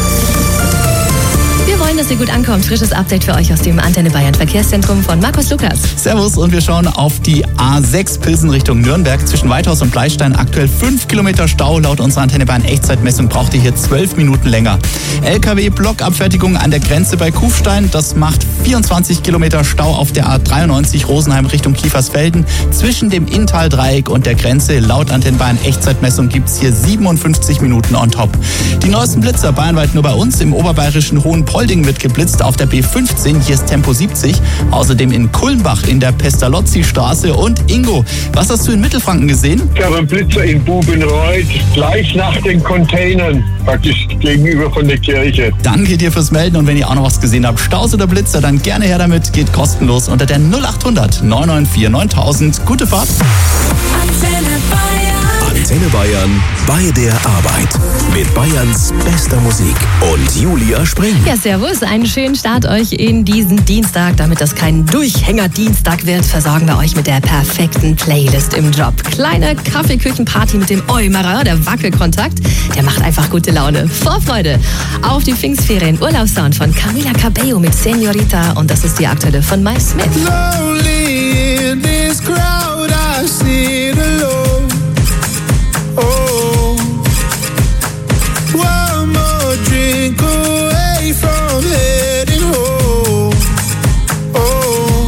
Wir wollen, dass ihr gut ankommt. Frisches Update für euch aus dem Antenne Bayern Verkehrszentrum von Markus Lukas. Servus und wir schauen auf die A sechs Pilsen Richtung Nürnberg. Zwischen Weithaus und Bleistein aktuell fünf Kilometer Stau. Laut unserer Antenne Bayern Echtzeitmessung braucht ihr hier zwölf Minuten länger. L K W-Blockabfertigung an der Grenze bei Kufstein. Das macht vierundzwanzig Kilometer Stau auf der A dreiundneunzig Rosenheim Richtung Kiefersfelden. Zwischen dem Inntal-Dreieck und der Grenze. Laut Antenne Bayern Echtzeitmessung gibt es hier siebenundfünfzig Minuten on top. Die neuesten Blitzer bayernweit nur bei uns. Im oberbayerischen Hohenpolding wird geblitzt auf der B fünfzehn, hier ist Tempo siebzig. Außerdem in Kulmbach in der Pestalozzi-Straße. Und Ingo, was hast du in Mittelfranken gesehen? Ich habe einen Blitzer in Bubenreuth, gleich nach den Containern, praktisch gegenüber von der Kirche. Danke dir fürs Melden und wenn ihr auch noch was gesehen habt, Staus oder Blitzer, dann gerne her damit, geht kostenlos unter der null acht hundert neun neun vier neuntausend. Gute Fahrt! Antenne Bayern bei der Arbeit. Mit Bayerns bester Musik und Julia Spring. Ja, servus. Einen schönen Start euch in diesen Dienstag. Damit das kein Durchhänger-Dienstag wird, versorgen wir euch mit der perfekten Playlist im Job. Kleine Kaffeeküchenparty mit dem Eumerer, der Wackelkontakt. Der macht einfach gute Laune. Vorfreude auf die Pfingstferien. Urlaubssound von Camila Cabello mit Senorita. Und das ist die aktuelle von Mike Smith. Lonely in this crowd, I sit alone. Oh, one more drink away from heading home. Oh,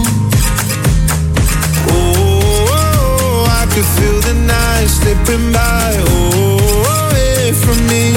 oh, I could feel the night slipping by. Oh, away from me.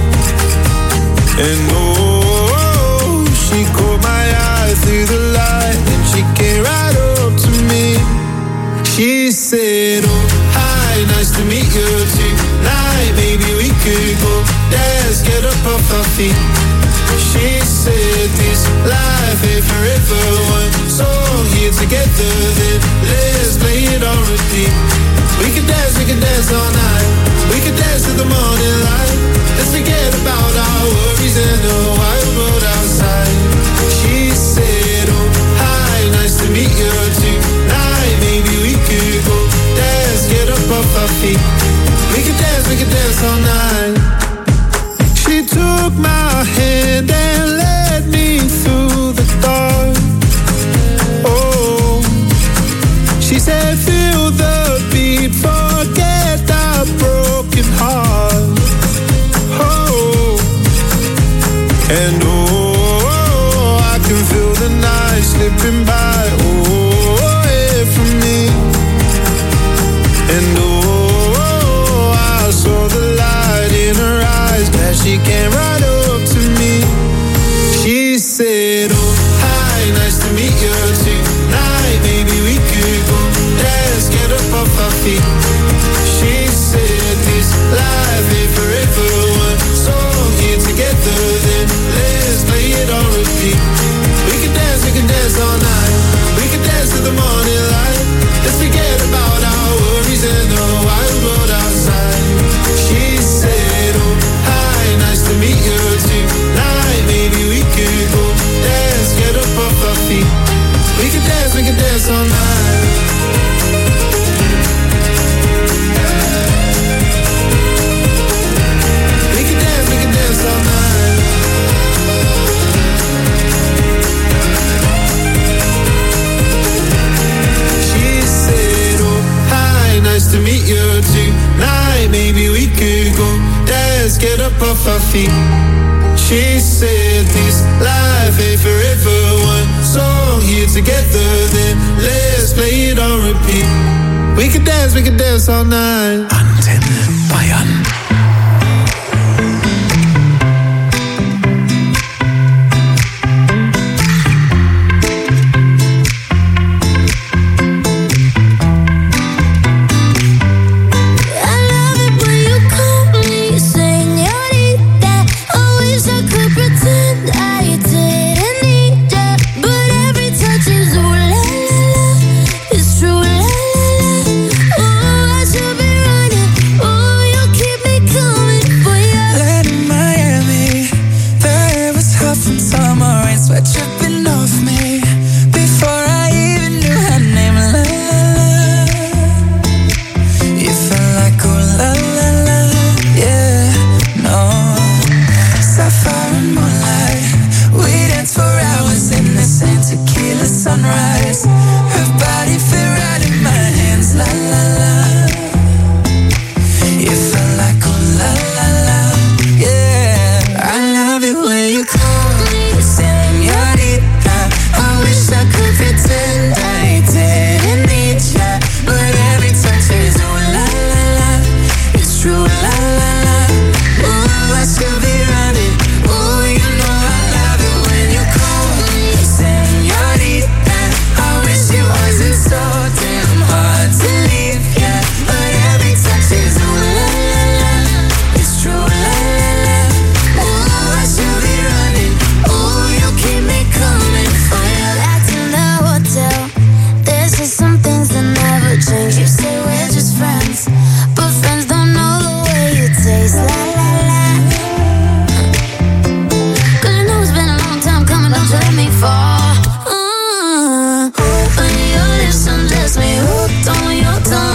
And oh, she caught my eye through the light, and she came right up to me. She said, oh, hi, nice to meet you tonight. Maybe we could go dance, get up off our feet. She said this life ain't forever. One song here together, then let's play it on repeat. We could dance, we could dance all night. We could dance to the morning light. Let's forget about our worries and the wild world outside. She said, oh, hi, nice to meet you tonight. Maybe we could go dance, get up off our feet. We could dance, we could dance all night. She took my hand and led me through the dark. Oh, she said, feel the beat, forget that broken heart. Oh, and oh, I can feel the night slipping by. Oh, away from me. And oh, I saw the light in her eyes as she came right up to me. She said, oh, hi, nice to meet you tonight. Maybe we could go dance, get up off our feet. She said this life ain't forever. One song here together, then let's play it on repeat. We can dance, we can dance all night. We can dance to the morning light. Let's forget about our worries and the wild world outside. She said, oh, hi, nice to meet you tonight. Maybe we could go dance, get up off our feet. We can dance, we can dance all night. We can dance, we can dance all night. She said, oh, hi, nice to meet you tonight. Maybe we could go dance, get up off our feet. She said this life ain't forever. One song here together, then let's play it on repeat. We could dance, we could dance all night. Antenne Bayern. sweat your